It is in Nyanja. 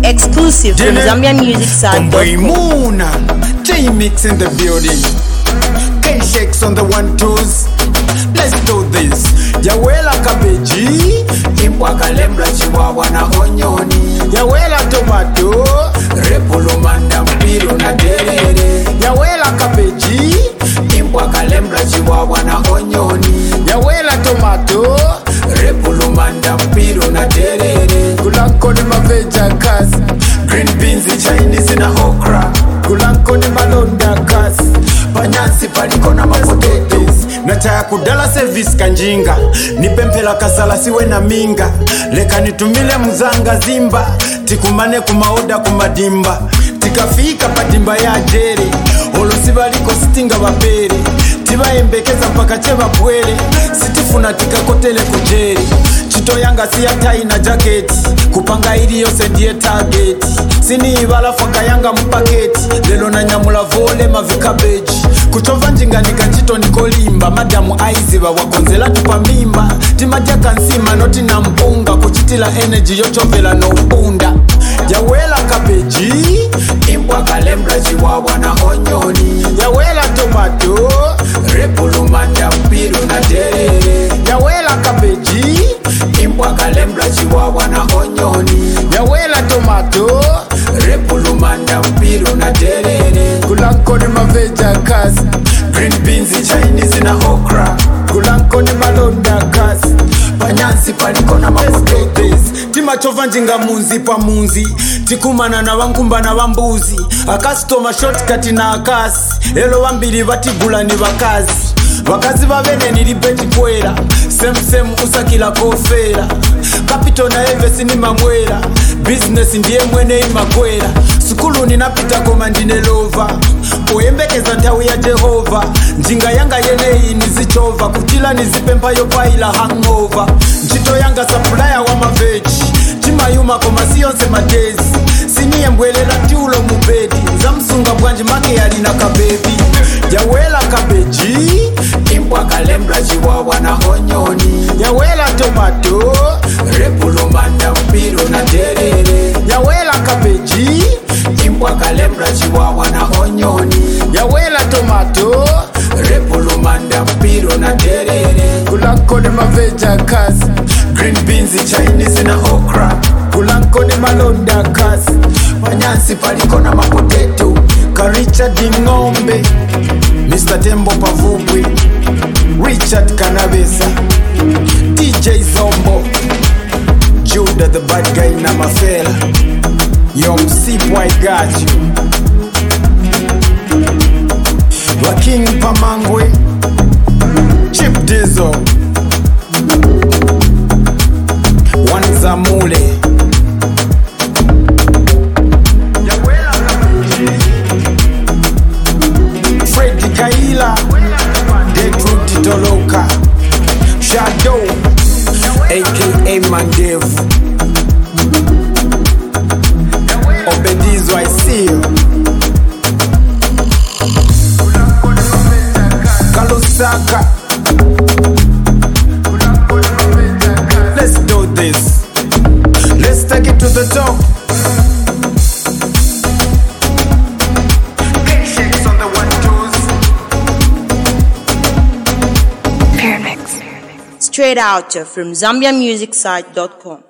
Exclusive from ZambianMusicSite.com. Moona, J-Mix in the building. K-Shakes on the 1-2s. Let's do this. Yawela kabeji, Impwaka lembla chiwawa na onyoni. Yawela tomato, repulumanda mpiru na terere. Yawela kabeji, Impwaka lembla chiwawa na onyoni. Yawela tomato, repulumanda mpiru na terere. Kulanko ni maveja kasi, green beans, Chinese na okra. Kulanko ni malonda kasi, panyansi paliko na potatoes. Nataya kudala service kanjinga, nipempela kasala siwe na minga. Leka nitumile muzanga zimba, tikumane kumaoda kumadimba. Tikafika patimba ya jere, olosiba liko sitinga bapere. Tiba embekeza mpaka cheba pwele, sitifuna tikakotele kujeri. Chito yanga siya tai na jacket, kupanga ili yose ndiye target. Sini ibala faka yanga mpaketi, lelo na nyamula vole mavikabeji. Kuchova njinga nikachito nikolimba, madamu aiziba wakonzela tupa mimba. Timajaka nsima noti na mpunga, kuchitila energy yochovela no punda. Yawela kabeji, Impwaka lembla chiwawa na onyoni. Yawela tomato, repulumanda mpiru na terere. Yawela kabeji, Impwaka lembla chiwawa na onyoni. Yawela tomato, repulumanda mpiru na terere. Kulanko ni maveja kasi, green beans, Chinese na okra. Kulanko ni malonda kasi, panyansi paliko na potatoes. Timachova njinga munzi pa munzi, tikumana na wankumba na wambuzi. Akasitoma shortcut na akasi, elo wambili batigula ni bakazi. Wakazi babene nilibeti kwera, semu usakila kofera. Kapito na evesi ni mamwera, business ndiye mwene imakwera. Sukulu ninapita koma ndine lova, oyembekeza ntawi ya Jehova. Njinga yanga yenei nizichova, kuchila nizipempa yopaila hangover. Nchito yanga supplier wa maveji, timayuma koma siyonse madezi. Siniye mbwelela tiulo mubedi, zamsunga bwanji make yalina kabebi. Yawela kabeji, Impwaka lembla chiwawa na onyoni. Yawela tomato, repulumanda mpiru na terere. Yawela kabeji, Impwaka lembla chiwawa na onyoni. Yawela tomato, repulumanda mpiru na terere. Kulanko ni maveja kasi, green beans, Chinese na okra. Kulanko ni malonda kasi, panyansi paliko na mapotato. Karicha di ngombe, Mr. Tembo Pavubwi, Richard Kanabesa, DJ Zombo, Judah the bad guy na mafela. Yo msipu I got you. Waking Pamangwe, Chip Dizo, Wanzamule. Freddy Kaila, Deadroot Titoloka, Shadow, aka Mandevu, Obedizo I see you, Kalusaka. Let's do this. Let's take it to the top. Straight out from ZambianMusicSite.com.